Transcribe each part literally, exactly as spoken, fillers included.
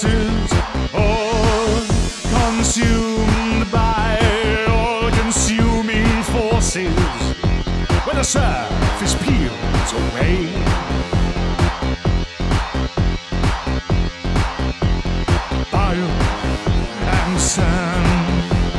forces, all consumed by all-consuming forces. When the surface peels away, bile and sand.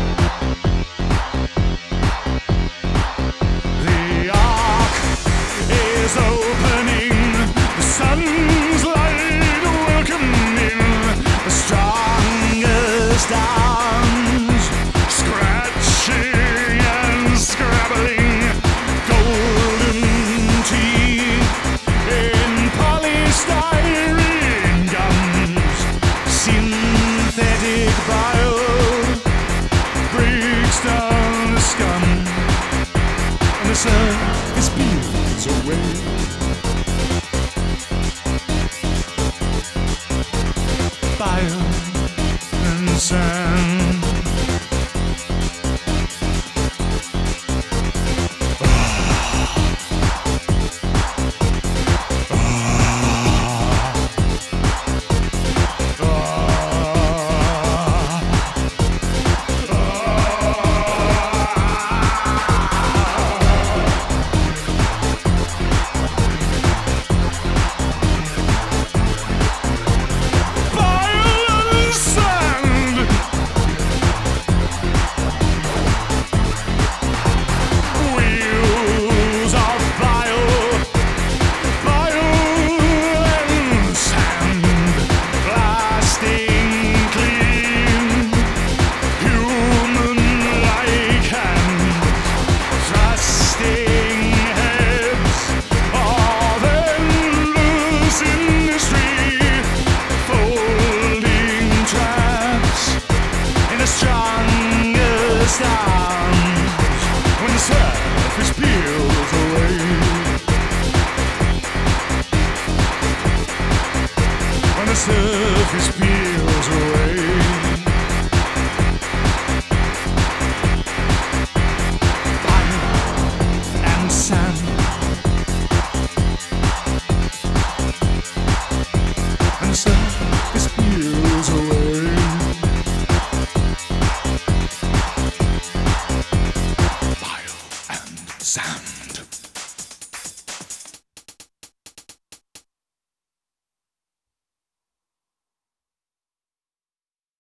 The arc is opening, the sun's light welcoming the strongest arms, scratching and scrabbling golden teeth in polystyrene gums. Synthetic bile breaks down the scum, and the surface peels away. Bile and sand. When the surface peels away, when the surface peels away, bile and sand, when the surface peels away. Sam.